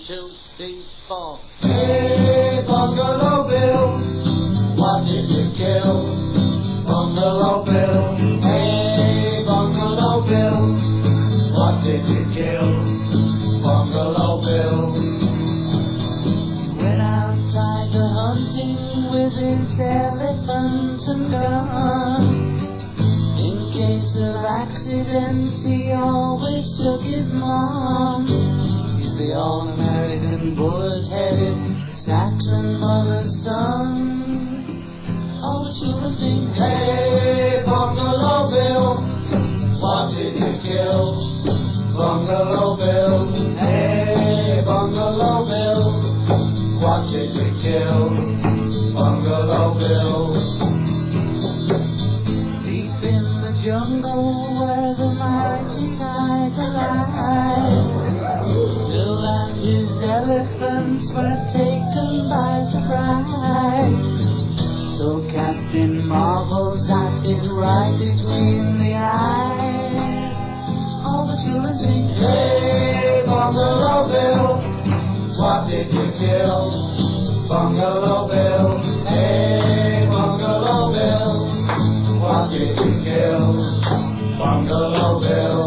2, 3, 4. Hey, Bungalow Bill, what did you kill? Bungalow Bill, hey, Bungalow Bill, what did you kill? Bungalow Bill. Went out tiger hunting with his elephant and gun. In case of accidents, he always took his mom. He's the all-American bullet-headed Saxon mother's son. All the children sing, Hey, Bungalow Bill, what did you kill? Bungalow Bill, hey, Bungalow Bill, what did you kill? Bungalow Bill. deep in the jungle where the mighty tiger lies, Bill and his elephants were taken by surprise. So Captain Marvel's acted right between the eyes. All the children sing, Hey, Bungalow Bill, what did you kill? Bungalow Bill, hey, Bungalow Bill, what did you kill? Bungalow Bill.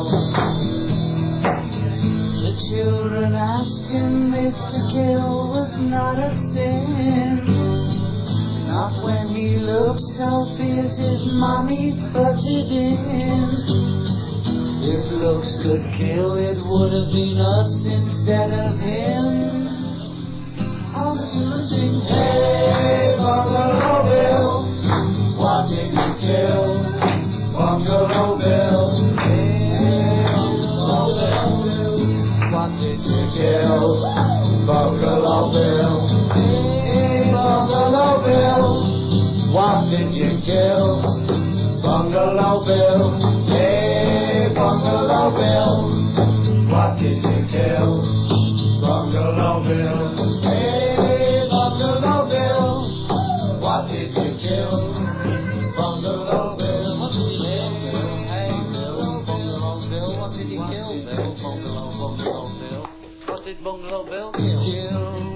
The children asked him if to kill was not a sin. Not when he looked so fierce his mommy butted in. If looks could kill, it would have been us instead of him. All the children sing, Hey, Bungalow Bill, what did you kill? Bungalow Bill, hey, Bungalow Bill, what did you kill? Bungalow Bill, hey, Bungalow Bill, what did you kill? Bungalow Bill, hey, Bungalow Bill, what did you kill? Bungalow Bill, hey, Bungalow Bill, what did you kill? Bungalow Bill, What did he kill, Bill? Hey, Bill. Bungalow Bill. What did he kill, Bill? Bungalow Bill. What did Bungalow Bill kill?